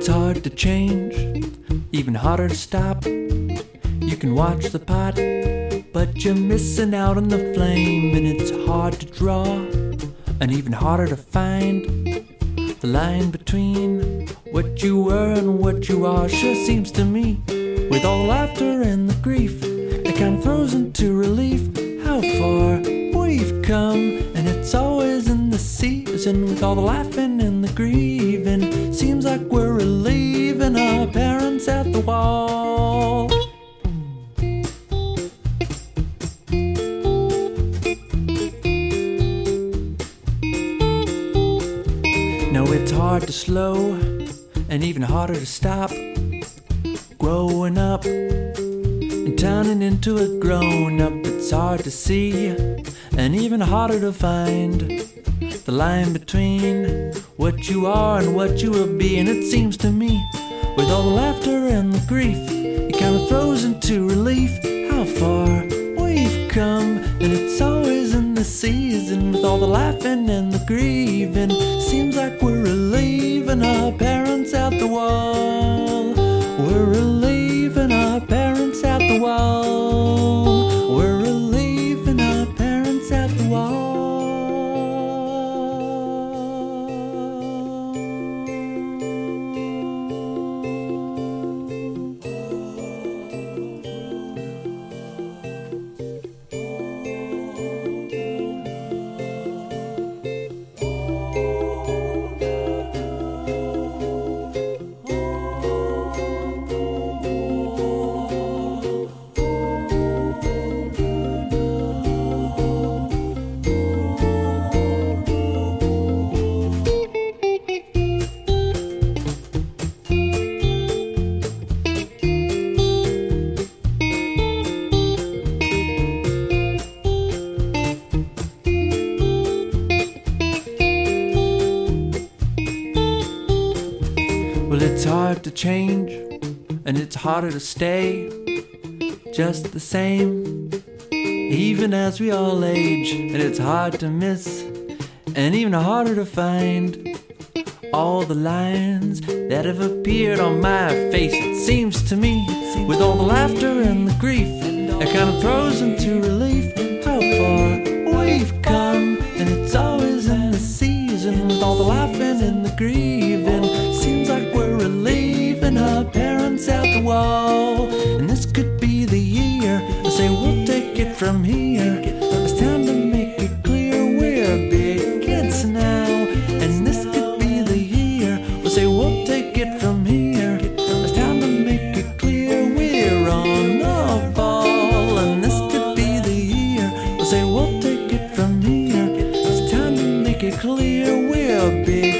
it's hard to change, even harder to stop. You can watch the pot, but you're missing out on the flame. And it's hard to draw, and even harder to find the line between what you were and what you are. Sure seems to me, with all the laughter and the grief, it kind of throws into relief how far we've come. And it's always in the season, with all the laughing and the grieving. Seems like we're relieving our parents at the wall. No, it's hard to slow, and even harder to stop. Growing up and turning into a grown-up, it's hard to see, and even harder to find the line between what you are and what you will be. And it seems to me, with all the laughter and the grief, it kind of throws into relief how far we've come. And it's always in the season, with all the laughing and the grieving. Seems like we're relieving our parents at the wall. We're relieving our parents at the wall. We're relieving our parents at the wall. Well, it's hard to change, and it's harder to stay just the same, even as we all age. And it's hard to miss, and even harder to find all the lines that have appeared on my face. It seems to me, with all the laughter and the grief, it kind of throws into relief how far we've come. And it's always in the season, with all the laughing and the grieving. Seems like we're relieving our parents at the wall. And this could be the year, I say we'll take it from here. It's time to make it clear we're big kids now. And this could be the year, we'll say we'll take it from here. It's time to make it clear we're on the ball. And this could be the year, we'll say we'll take it from here. It's time to make it clear we're big